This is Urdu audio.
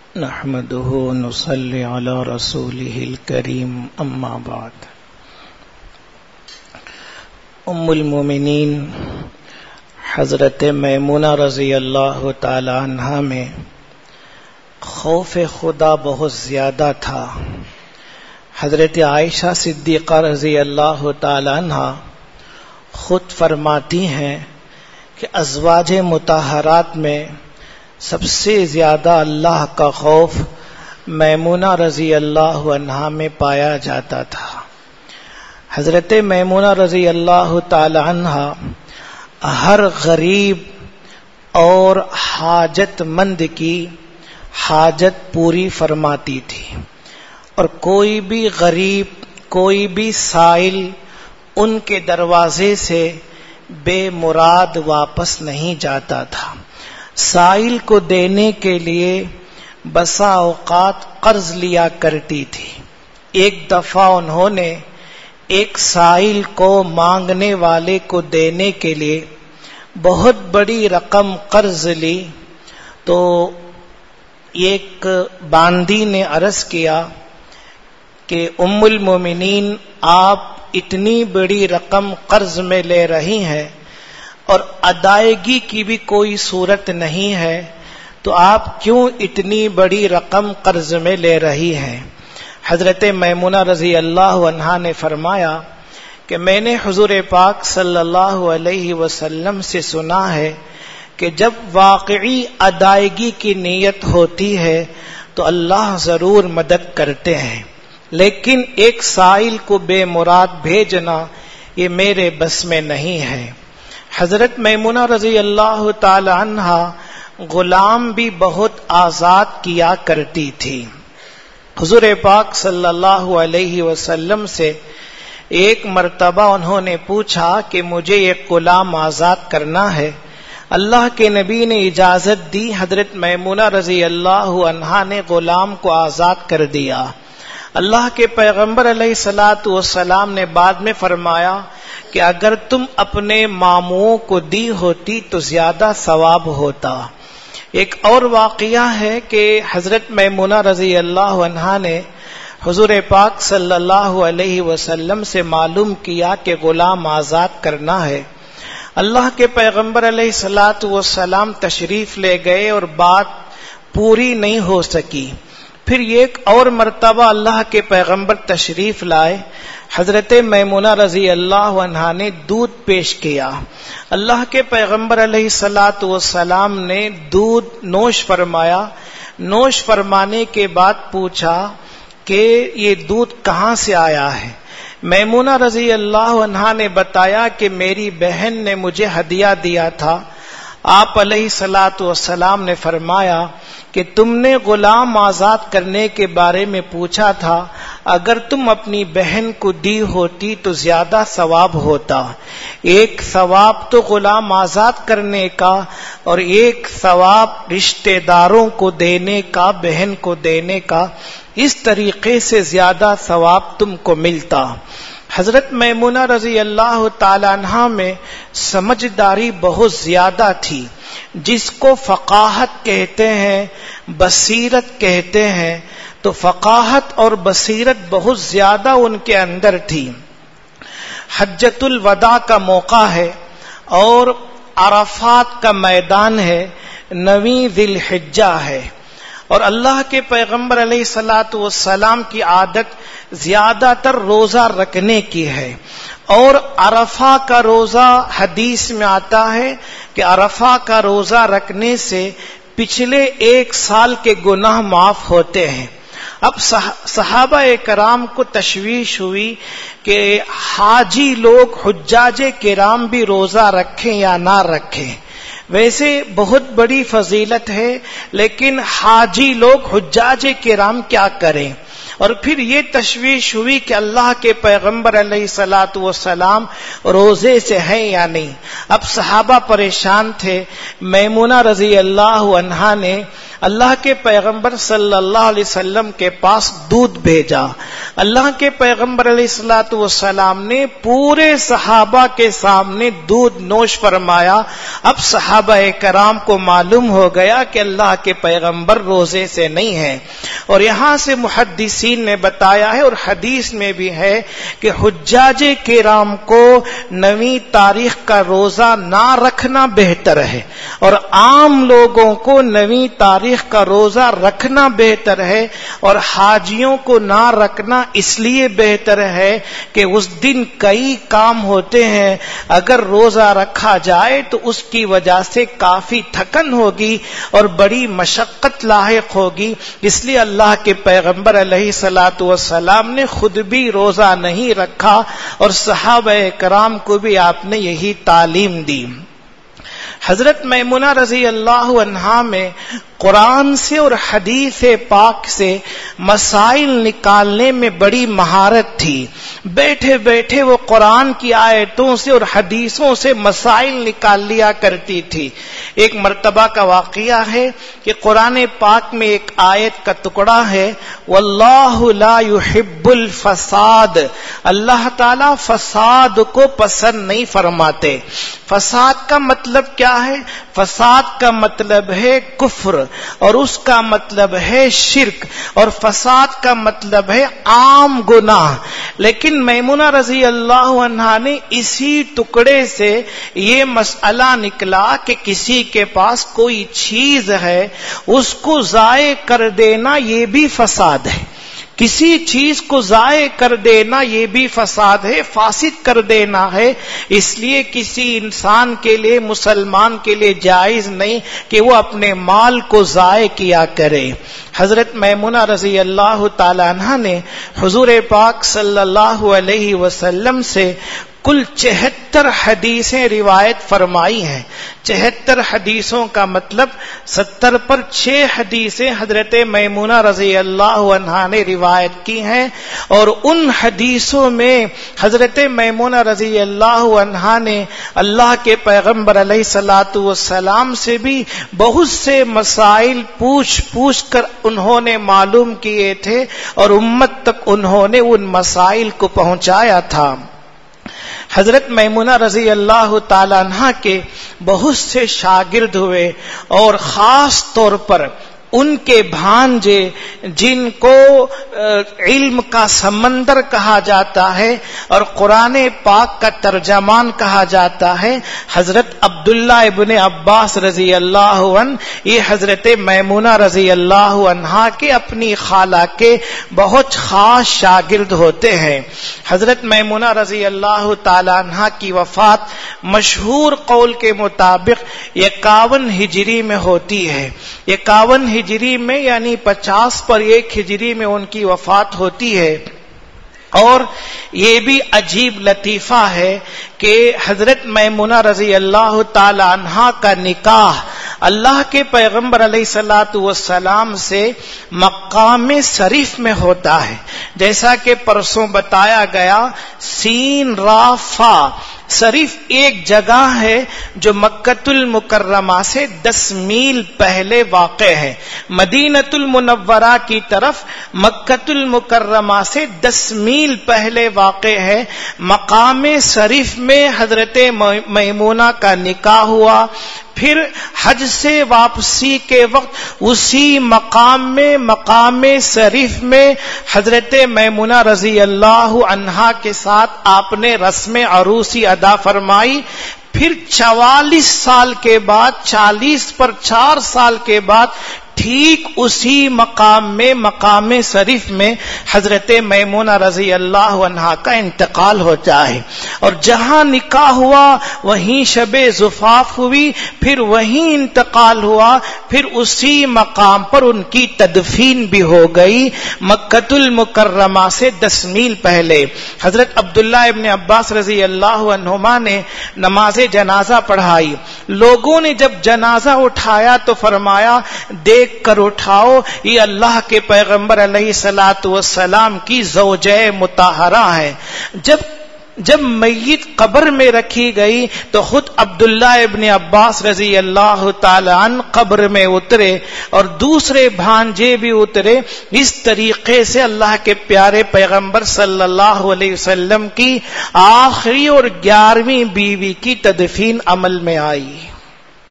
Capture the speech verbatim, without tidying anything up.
نحمده ونصلي على رسوله الكريم اما بعد. ام المومنین حضرت میمونہ رضی اللہ تعالی عنہا میں خوف خدا بہت زیادہ تھا. حضرت عائشہ صدیقہ رضی اللہ تعالی عنہا خود فرماتی ہیں کہ ازواج مطہرات میں سب سے زیادہ اللہ کا خوف میمونہ رضی اللہ عنہا میں پایا جاتا تھا. حضرت میمونہ رضی اللہ تعالی عنہا ہر غریب اور حاجت مند کی حاجت پوری فرماتی تھی، اور کوئی بھی غریب کوئی بھی سائل ان کے دروازے سے بے مراد واپس نہیں جاتا تھا. سائل کو دینے کے لیے بسا اوقات قرض لیا کرتی تھی. ایک دفعہ انہوں نے ایک سائل کو مانگنے والے کو دینے کے لیے بہت بڑی رقم قرض لی، تو ایک باندی نے عرض کیا کہ ام المومنین آپ اتنی بڑی رقم قرض میں لے رہی ہیں اور ادائیگی کی بھی کوئی صورت نہیں ہے، تو آپ کیوں اتنی بڑی رقم قرض میں لے رہی ہیں؟ حضرت میمونہ رضی اللہ عنہا نے فرمایا کہ میں نے حضور پاک صلی اللہ علیہ وسلم سے سنا ہے کہ جب واقعی ادائیگی کی نیت ہوتی ہے تو اللہ ضرور مدد کرتے ہیں، لیکن ایک سائل کو بے مراد بھیجنا یہ میرے بس میں نہیں ہے. حضرت میمونہ رضی اللہ تعالی عنہا غلام بھی بہت آزاد کیا کرتی تھی. حضور پاک صلی اللہ علیہ وسلم سے ایک مرتبہ انہوں نے پوچھا کہ مجھے ایک غلام آزاد کرنا ہے. اللہ کے نبی نے اجازت دی. حضرت میمونہ رضی اللہ عنہا نے غلام کو آزاد کر دیا. اللہ کے پیغمبر علیہ الصلاۃ والسلام نے بعد میں فرمایا کہ اگر تم اپنے ماموں کو دی ہوتی تو زیادہ ثواب ہوتا. ایک اور واقعہ ہے کہ حضرت میمونہ رضی اللہ عنہا نے حضور پاک صلی اللہ علیہ وسلم سے معلوم کیا کہ غلام آزاد کرنا ہے. اللہ کے پیغمبر علیہ الصلاۃ والسلام تشریف لے گئے اور بات پوری نہیں ہو سکی. پھر ایک اور مرتبہ اللہ کے پیغمبر تشریف لائے. حضرت میمونہ رضی اللہ عنہا نے دودھ پیش کیا. اللہ کے پیغمبر علیہ الصلاۃ والسلام نے دودھ نوش فرمایا. نوش فرمانے کے بعد پوچھا کہ یہ دودھ کہاں سے آیا ہے؟ میمونہ رضی اللہ عنہا نے بتایا کہ میری بہن نے مجھے ہدیہ دیا تھا. آپ علیہ الصلاۃ والسلام نے فرمایا کہ تم نے غلام آزاد کرنے کے بارے میں پوچھا تھا، اگر تم اپنی بہن کو دی ہوتی تو زیادہ ثواب ہوتا. ایک ثواب تو غلام آزاد کرنے کا اور ایک ثواب رشتہ داروں کو دینے کا، بہن کو دینے کا. اس طریقے سے زیادہ ثواب تم کو ملتا. حضرت میمونہ رضی اللہ تعالی عنہا میں سمجھداری بہت زیادہ تھی، جس کو فقاہت کہتے ہیں، بصیرت کہتے ہیں. تو فقاہت اور بصیرت بہت زیادہ ان کے اندر تھی. حجۃ الوداع کا موقع ہے اور عرفات کا میدان ہے، نویں ذی الحجہ ہے، اور اللہ کے پیغمبر علیہ الصلاۃ والسلام کی عادت زیادہ تر روزہ رکھنے کی ہے. اور عرفہ کا روزہ حدیث میں آتا ہے کہ عرفہ کا روزہ رکھنے سے پچھلے ایک سال کے گناہ معاف ہوتے ہیں. اب صحابہ کرام کو تشویش ہوئی کہ حاجی لوگ، حجاج کرام بھی روزہ رکھیں یا نہ رکھیں. ویسے بہت بڑی فضیلت ہے، لیکن حاجی لوگ، حجاج کرام کیا کریں؟ اور پھر یہ تشویش ہوئی کہ اللہ کے پیغمبر علیہ الصلوۃ والسلام روزے سے ہیں یا نہیں. اب صحابہ پریشان تھے. میمونہ رضی اللہ عنہا نے اللہ کے پیغمبر صلی اللہ علیہ وسلم کے پاس دودھ بھیجا. اللہ کے پیغمبر علیہ الصلوۃ والسلام نے پورے صحابہ کے سامنے دودھ نوش فرمایا. اب صحابہ کرام کو معلوم ہو گیا کہ اللہ کے پیغمبر روزے سے نہیں ہیں. اور یہاں سے محدثین نے بتایا ہے اور حدیث میں بھی ہے کہ حجاج کرام کو نویں تاریخ کا روزہ نہ رکھنا بہتر ہے اور عام لوگوں کو نویں تاریخ کا روزہ رکھنا بہتر ہے. اور حاجیوں کو نہ رکھنا اس لیے بہتر ہے کہ اس دن کئی کام ہوتے ہیں. اگر روزہ رکھا جائے تو اس کی وجہ سے کافی تھکن ہوگی اور بڑی مشقت لاحق ہوگی. اس لیے اللہ کے پیغمبر علیہ الصلوۃ والسلام نے خود بھی روزہ نہیں رکھا اور صحابہ کرام کو بھی آپ نے یہی تعلیم دی. حضرت میمونہ رضی اللہ عنہا میں قرآن سے اور حدیث پاک سے مسائل نکالنے میں بڑی مہارت تھی. بیٹھے بیٹھے وہ قرآن کی آیتوں سے اور حدیثوں سے مسائل نکال لیا کرتی تھی. ایک مرتبہ کا واقعہ ہے کہ قرآن پاک میں ایک آیت کا ٹکڑا ہے واللہ لا يحب الفساد. اللہ تعالی فساد کو پسند نہیں فرماتے. فساد کا مطلب کیا ہے؟ فساد کا مطلب ہے کفر اور اس کا مطلب ہے شرک اور فساد کا مطلب ہے عام گناہ. لیکن میمونہ رضی اللہ عنہا نے اسی ٹکڑے سے یہ مسئلہ نکلا کہ کسی کے پاس کوئی چیز ہے اس کو ضائع کر دینا یہ بھی فساد ہے. کسی چیز کو ضائع کر دینا یہ بھی فساد ہے، فاسد کر دینا ہے. اس لیے کسی انسان کے لیے، مسلمان کے لیے جائز نہیں کہ وہ اپنے مال کو ضائع کیا کرے. حضرت میمونہ رضی اللہ تعالی عنہ نے حضور پاک صلی اللہ علیہ وسلم سے کل چہتر حدیثیں روایت فرمائی ہیں. چہتر حدیثوں کا مطلب ستر پر چھ حدیثیں حضرت میمونہ رضی اللہ عنہا نے روایت کی ہیں اور ان حدیثوں میں حضرت میمونہ رضی اللہ عنہا نے اللہ کے پیغمبر علیہ الصلوۃ والسلام سے بھی بہت سے مسائل پوچھ پوچھ کر انہوں نے معلوم کیے تھے اور امت تک انہوں نے ان مسائل کو پہنچایا تھا. حضرت میمونہ رضی اللہ تعالی عنہ کے بہت سے شاگرد ہوئے اور خاص طور پر ان کے بھانجے جن کو علم کا سمندر کہا جاتا ہے اور قرآن پاک کا ترجمان کہا جاتا ہے، حضرت عبداللہ ابن عباس رضی اللہ عنہ، یہ حضرت میمونہ رضی اللہ عنہا کے اپنی خالہ کے بہت خاص شاگرد ہوتے ہیں. حضرت میمونہ رضی اللہ تعالی عنہا کی وفات مشہور قول کے مطابق اکاون ہجری میں ہوتی ہے. اکاون ہجری میں یعنی پچاس پر ایک ہجری میں ان کی وفات ہوتی ہے. اور یہ بھی عجیب لطیفہ ہے کہ حضرت میمونہ رضی اللہ تعالی عنہا کا نکاح اللہ کے پیغمبر علیہ الصلوۃ والسلام سے مقام شریف میں ہوتا ہے. جیسا کہ پرسوں بتایا گیا، سین را فا شریف ایک جگہ ہے جو مکۃ المکرمہ سے دس میل پہلے واقع ہے. مدینۃ المنورہ کی طرف مکۃ المکرمہ سے دس میل پہلے واقع ہے. مقام شریف میں حضرت میمونہ کا نکاح ہوا. پھر حج سے واپسی کے وقت اسی مقام میں مقام شریف میں حضرت میمونہ رضی اللہ عنہا کے ساتھ آپ نے رسم عروسی ادا فرمائی. پھر چوالیس سال کے بعد، چالیس پر چار سال کے بعد ٹھیک اسی مقام میں مقام شریف میں حضرت میمونہ رضی اللہ عنہا کا انتقال ہوتا ہے. اور جہاں نکاح ہوا وہیں شب زفاف ہوئی، پھر وہیں انتقال ہوا، پھر اسی مقام پر ان کی تدفین بھی ہو گئی مکۃ المکرمہ سے دس میل پہلے. حضرت عبداللہ ابن عباس رضی اللہ عنہما نے نماز جنازہ پڑھائی. لوگوں نے جب جنازہ اٹھایا تو فرمایا، دیکھ دیکھ کر اٹھاؤ، یہ اللہ کے پیغمبر علیہ الصلوۃ والسلام کی زوجہ مطہرہ ہے۔ جب جب میت قبر میں رکھی گئی تو خود عبداللہ ابن عباس رضی اللہ تعالی عنہ قبر میں اترے اور دوسرے بھانجے بھی اترے۔ اس طریقے سے اللہ کے پیارے پیغمبر صلی اللہ علیہ وسلم کی آخری اور گیارہویں بیوی کی تدفین عمل میں آئی۔